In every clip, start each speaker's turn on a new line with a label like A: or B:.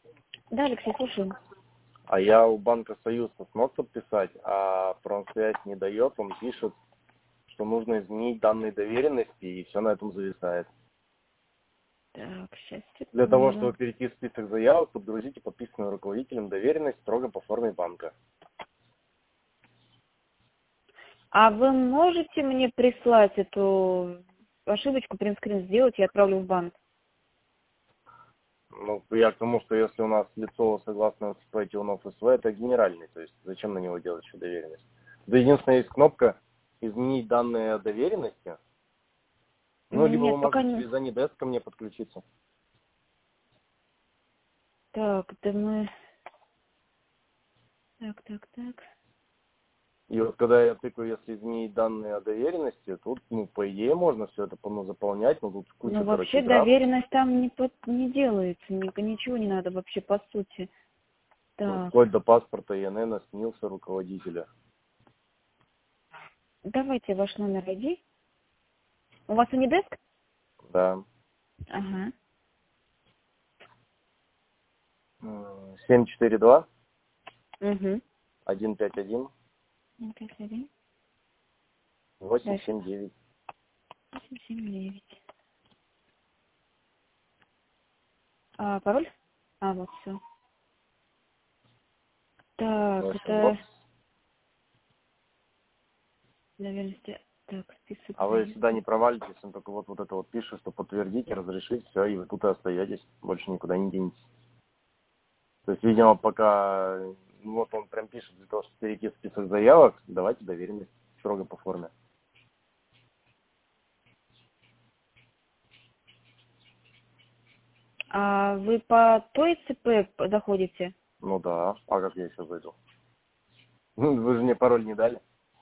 A: Да, Алексей, слушаю.
B: А я у банка Союз смог подписать, а Промсвязь не дает. Он пишет, что нужно изменить данные доверенности, и все на этом зависает.
A: Так, сейчас,
B: Для того, чтобы
A: секунду.
B: перейти в список заявок, подгрузите подписанную руководителем доверенность строго по форме банка.
A: А вы можете мне прислать эту ошибочку, принтскрин сделать, я отправлю в банк?
B: Ну, я к тому, что если у нас лицо согласно ЦП Тионов СВ, это генеральный, то есть зачем на него делать еще доверенность? Да единственная есть кнопка «Изменить данные доверенности». Ну, либо вы
A: Нет, пока
B: можете
A: не.
B: через Анидес ко мне подключиться.
A: Так, да мы... Так.
B: И вот когда я тыкаю, если изменить данные о доверенности, тут, ну, по идее, можно все это заполнять, но тут
A: Ну,
B: куча, короче,
A: вообще
B: граф.
A: доверенность там не делается, ничего не надо вообще, по сути.
B: Ну,
A: Так,
B: вплоть до паспорта ИНН снился руководителя.
A: давайте ваш номер ID. У вас Анидеск?
B: Да.
A: Ага.
B: 742
A: Угу.
B: 151
A: 151. Дальше.
B: 879.
A: 879. А пароль? А, вот все. Так,
B: Вот.
A: это доверенности. Так, список
B: А вы сюда
A: заявок.
B: не провалитесь, он только вот это вот пишет, что подтвердите, разрешить, все, и вы тут и остаетесь, больше никуда не денетесь. То есть, видимо, пока, ну, вот он прям пишет, для того, чтобы перейти в список заявок, давайте доверенность строго по форме.
A: А вы по той ЦП заходите?
B: Ну да, а как я еще зайду? Вы же мне пароль не дали.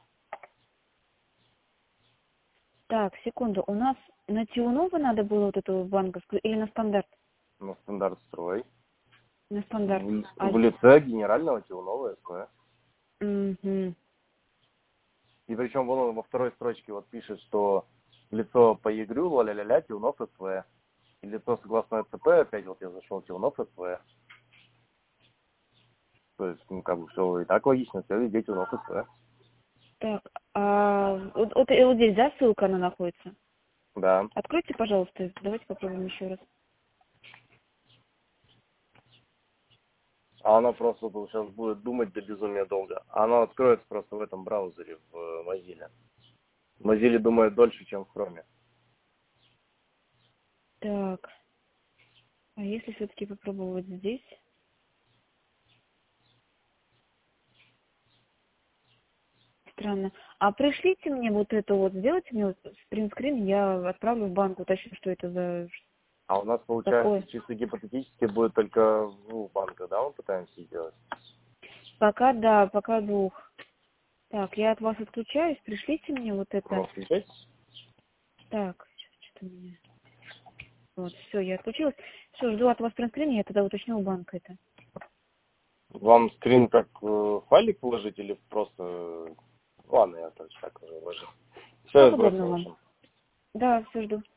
A: Так, секунду. У нас на Тиунова надо было вот эту банковскую или на стандарт?
B: На стандарт строй.
A: На стандарт.
B: В лице генерального Тиунова СП.
A: Угу.
B: И причем вон он во второй строчке вот пишет, что лицо по ЕГРЮ, ля-ля-ля, Тиунов СП. И лицо согласно ЦП, опять вот я зашел, Тиунов СП. То есть, ну, как бы все и так логично, все везде Тиунов СП.
A: Так, а вот здесь, да, ссылка она находится?
B: Да.
A: Откройте, пожалуйста, давайте попробуем еще раз.
B: А она просто вот сейчас будет думать до безумия долго. А она откроется просто в этом браузере, в Mozilla. В Mozilla думает дольше, чем в Chrome.
A: Так, а если все-таки попробовать здесь? Странно. А пришлите мне вот это вот, сделайте мне вот принтскрин, я отправлю в банк, уточню, что это за
B: А у нас, получается,
A: такое.
B: чисто гипотетически будет только в двух банках, да, мы пытаемся сделать?
A: Пока да, пока двух. Так, я от вас отключаюсь, пришлите мне вот
B: Ну,
A: это.
B: включайтесь.
A: Так, что-то у меня... Вот, все, я отключилась. Все, жду от вас принтскрин, я тогда уточню у банка это.
B: Вам скрин как файлик вложить или просто... Ладно, я так уже вложил. Все, я
A: Как
B: сбросил,
A: удобно
B: в
A: вам.
B: общем.
A: Да, все, жду.